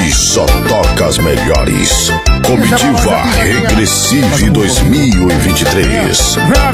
Aqui só toca as melhores. Comitiva Regressive 2023.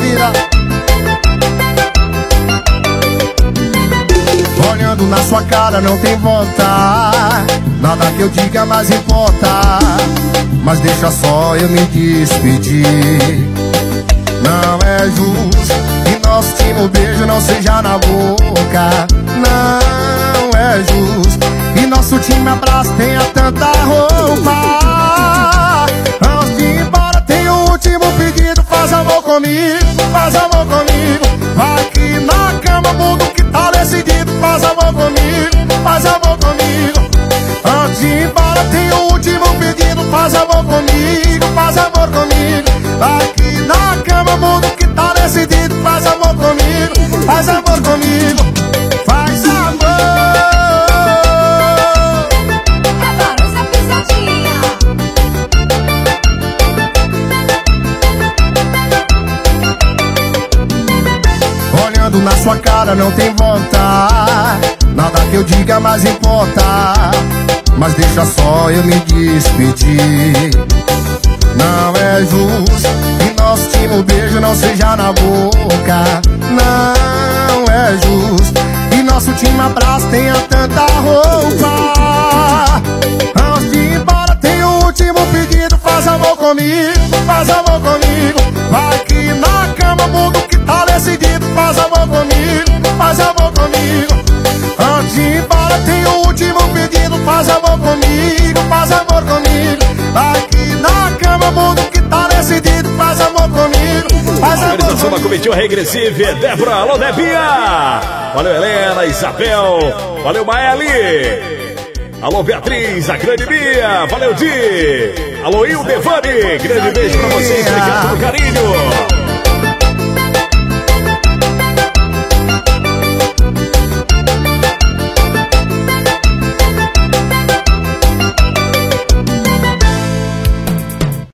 Olhando na sua cara não tem volta, nada que eu diga mais importa. Mas deixa só eu me despedir. Não é justo que nosso último beijo não seja na boca. Não é justo que nosso último abraço tenha tanta roupa. Antes de ir embora tem o último pedido. Faz amor comigo, faz amor comigo. Vai que na cama muda o que tá decidido. Faz amor comigo, faz amor comigo. Antes de ir embora tem o último pedido. Faz amor comigo, faz amor comigo. Vai que na cama muda o que tá decidido. Faz amor comigo, faz amor comigo. Faz amor. Adoro essa pisadinha. Olhando na sua cara não tem volta, nada que eu diga mais importa. Mas deixa só eu me despedir. Não é justo que nosso último beijo não seja na boca. Não é justo que nosso último abraço tenha tanta roupa. Antes de ir embora tem o último pedido. Faz amor comigo, faz amor comigo. Vai que na cama muda o que tá decidido. Faz amor comigo, faz amor comigo. Antes de ir embora tem o último pedido. Faz amor comigo, faz amor comigo. Vai que na cama muda o que tá decidido. Faz amor comigo, faz amor Organização da comigo. Comitiva Regressive, Débora, alô Debinha. Valeu Helena, Isabel, valeu Maeli. Alô Beatriz, a grande Bia, valeu Di. Alô Ildevani, grande beijo pra vocês, obrigado pelo carinho.